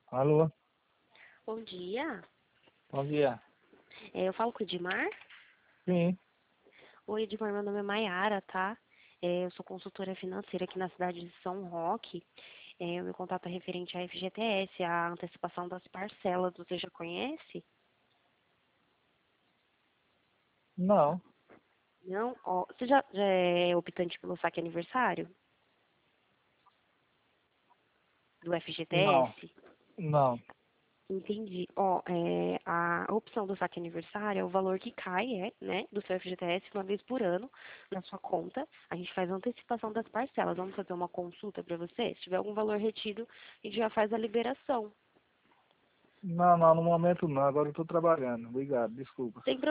Alô, Bom dia. bom dia. Eu falo com o Edmar. Sim, Oi, Edmar, meu nome é Maiara, tá? Eu sou consultora financeira aqui na cidade de São Roque. O meu contato é referente à FGTS, a antecipação das parcelas. Você já conhece? não, Não? Ó, você já é optante pelo saque aniversário do não, FGTS? não. Entendi. Ó, a opção do saque aniversário é o valor que cai, né, do seu FGTS uma vez por ano na sua conta. A gente faz a antecipação das parcelas. Vamos fazer uma consulta para você? Se tiver algum valor retido, a gente já faz a liberação. Não, no momento não, agora eu estou trabalhando. Obrigado, desculpa. Sem